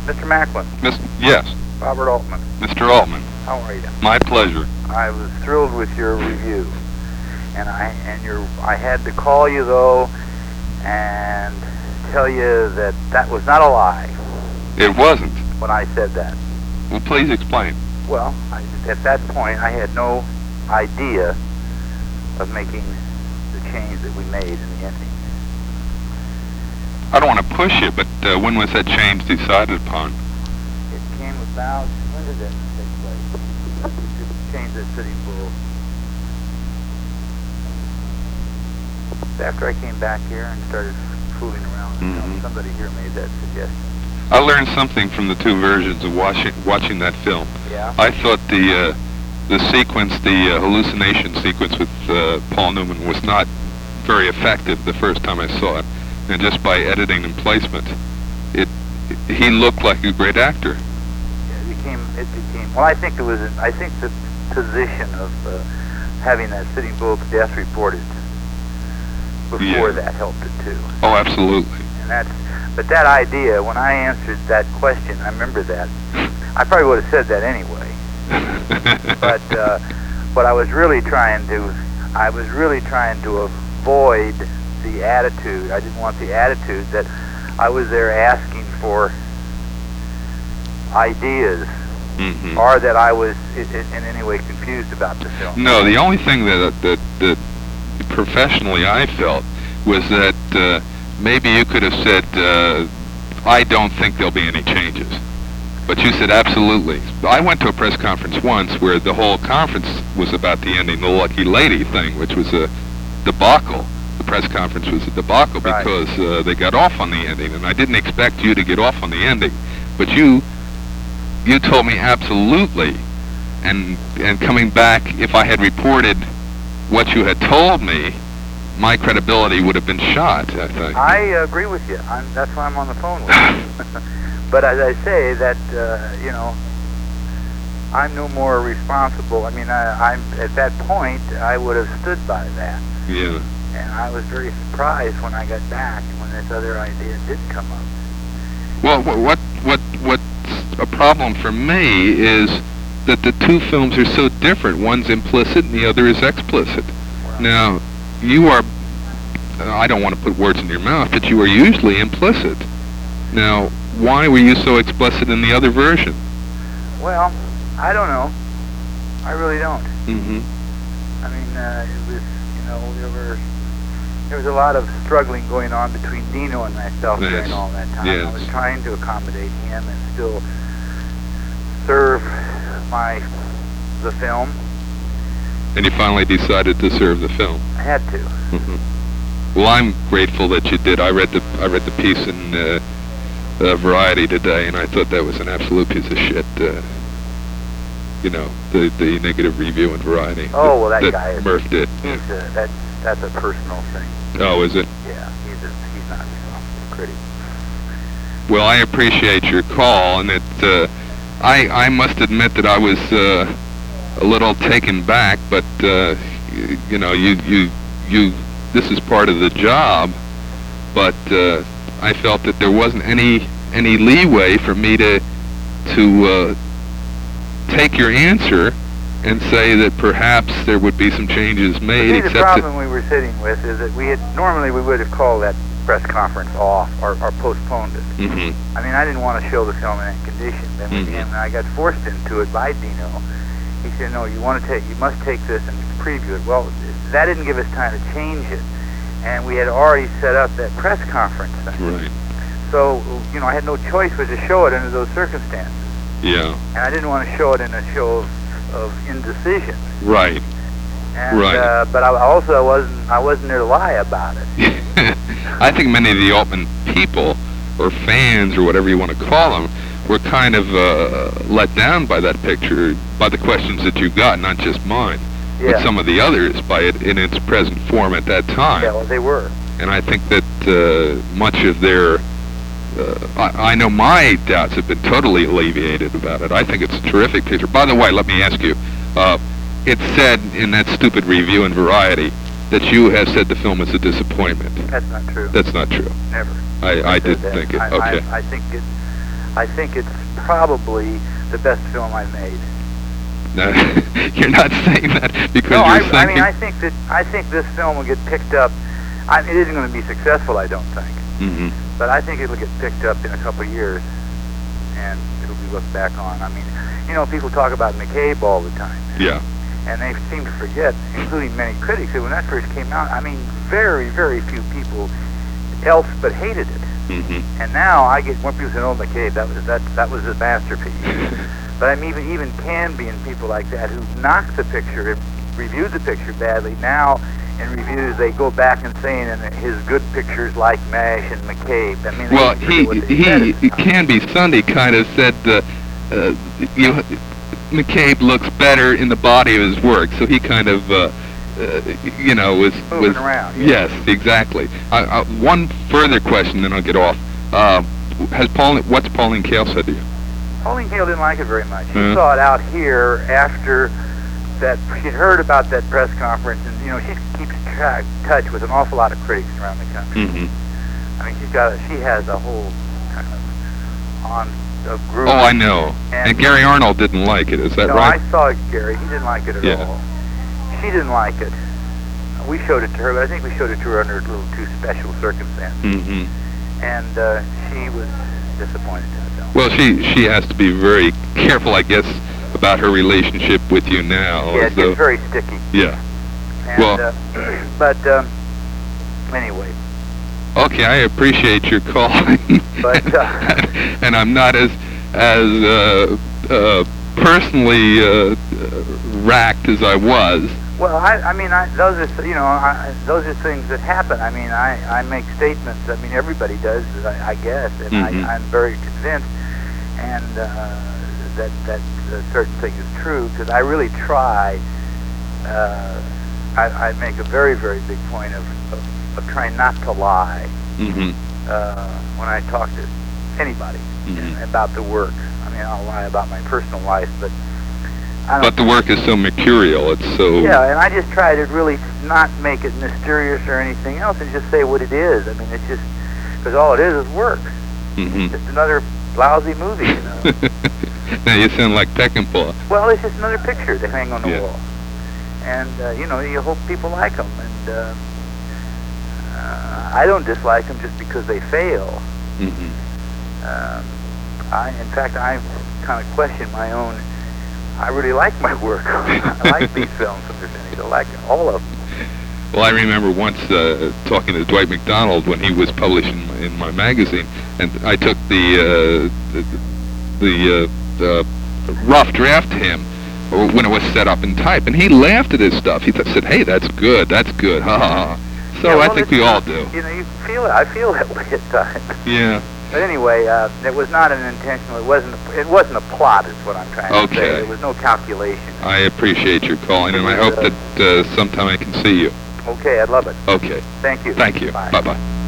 Mr. Macklin. Yes. Robert Altman. Mr. Altman. How are you? My pleasure. I was thrilled with your review, and I had to call you though and tell you that that was not a lie. It wasn't. When I said that. Well, please explain. Well, at that point, I had no idea of making the change that we made in the ending. I don't want to push you, but when was that change decided upon? It came about, when did that take place? To change the Sitting Bull. After I came back here and started fooling around, somebody here made that suggestion. I learned something from the two versions of watching that film. Yeah. I thought the sequence, the hallucination sequence with Paul Newman was not very effective the first time I saw it, and just by editing and placement, he looked like a great actor. Yeah, it became. Well, I think the position of having that Sitting Bull death reported before that helped it too. Oh, absolutely. But that idea, when I answered that question, I remember that. I probably would have said that anyway. But what I was really trying to avoid the attitude. I didn't want the attitude that I was there asking for ideas, or that I was in any way confused about the film. No, the only thing that professionally I felt was that maybe you could have said, I don't think there'll be any changes. But you said absolutely. I went to a press conference once where the whole conference was about the ending, the Lucky Lady thing, which was a debacle. The press conference was a debacle because they got off on the ending, and I didn't expect you to get off on the ending. But you told me absolutely, and coming back, if I had reported what you had told me, my credibility would have been shot, I think. I agree with you. That's why I'm on the phone with you. But as I say, that, I'm no more responsible. I mean, I'm at that point, I would have stood by that. Yeah. And I was very surprised when I got back, when this other idea did come up. Well, what's a problem for me is that the two films are so different. One's implicit and the other is explicit. Well, now, you are, I don't want to put words in your mouth, but you are usually implicit. Now, why were you so explicit in the other version? Well, I don't know. I really don't. I mean, it was, there was a lot of struggling going on between Dino and myself during all that time. I was trying to accommodate him and still serve the film. And you finally decided to serve the film. I had to. Well, I'm grateful that you did. I read the piece in Variety today, and I thought that was an absolute piece of shit. The negative review in Variety. Oh, well, that guy is. Murph did. That's a personal thing. Oh, is it? Yeah, he's not a critic. Well, I appreciate your call, and I must admit that I was a little taken back, but this is part of the job, but I felt that there wasn't any leeway for me to take your answer and say that perhaps there would be some changes made. The problem we were sitting with is that normally we would have called that press conference off or postponed it. I mean, I didn't want to show the film in that condition. Then when I got forced into it by Dino, he said, "No, you must take this and preview it." Well, that didn't give us time to change it, and we had already set up that press conference thing. Right. So, I had no choice but to show it under those circumstances. Yeah. And I didn't want to show it in a show of indecision. Right. And, but I wasn't there to lie about it. I think many of the Altman people, or fans, or whatever you want to call them, were kind of let down by that picture, by the questions that you got, not just mine, but some of the others, by it in its present form at that time. Yeah, well, they were. And I think that much of their, I know my doubts have been totally alleviated about it. I think it's a terrific picture. By the way, let me ask you, it said in that stupid review in Variety that you have said the film is a disappointment. That's not true. That's not true. Never. I did think it. Okay. I think I think it's probably the best film I've made. No, you're not saying that because No, you're thinking... I mean, I think this film will get picked up. It isn't going to be successful, I don't think. Mm-hmm. But I think it'll get picked up in a couple of years, and it'll be looked back on. I mean, you know, people talk about McCabe all the time. Yeah. And they seem to forget, including many critics, that when that first came out, I mean, very, very few people else but hated it. Mm-hmm. And now I get more people saying, "Oh, McCabe, that was a masterpiece." But I'm even Canby and people like that who knocked the picture, reviewed the picture badly. Now, in reviews, they go back and saying in his good pictures like MASH and McCabe. I mean, well, Canby Sunday kind of said McCabe looks better in the body of his work, so he kind of was moving around. Yeah. Yes, exactly. One further question, then I'll get off. What's Pauline Kael said to you? Pauline Kael didn't like it very much. She saw it out here after that. She'd heard about that press conference, and you know, she keeps touch with an awful lot of critics around the country. Mm-hmm. I mean, she has a whole kind of group. Oh, I know. And Gary Arnold didn't like it. Is that right? No, I saw Gary. He didn't like it at all. She didn't like it. We showed it to her, but I think we showed it to her under a little too special circumstances. Mm-hmm. And she was disappointed in the film. Well, she has to be very careful, I guess, about her relationship with you now. Yeah, it's very sticky. Yeah. And, well, but anyway. Okay, I appreciate your calling. But and I'm not as personally racked as I was. Well, I mean, those are those are things that happen. I mean, I make statements. I mean, everybody does, I guess, and I'm very convinced, and that a certain thing is true because I really try. I make a very, very big point of trying not to lie when I talk to anybody about the work. I mean, I'll lie about my personal life, but the work is so mercurial. It's so... Yeah, and I just try to really not make it mysterious or anything else and just say what it is. I mean, it's just... Because all it is work. It's just another lousy movie, you know. Now you sound like Peckinpah. Well, it's just another picture to hang on the wall. And, you know, you hope people like them. And I don't dislike them just because they fail. In fact, I kind of question my own... I really like my work. I like these films from the finish. I like all of them. Well, I remember once talking to Dwight McDonald when he was published in my magazine, and I took the rough draft to him when it was set up in type, and he laughed at his stuff. He said, "Hey, that's good. That's good. Ha ha ha." So yeah, well, I think we all do. You know, you feel it. I feel that way at times. Yeah. But anyway, it was not an intentional. It wasn't a plot. Is what I'm trying to say. There was no calculation. I appreciate your calling, and I hope that sometime I can see you. Okay, I'd love it. Okay. Thank you. Thank you. Bye. Bye-bye.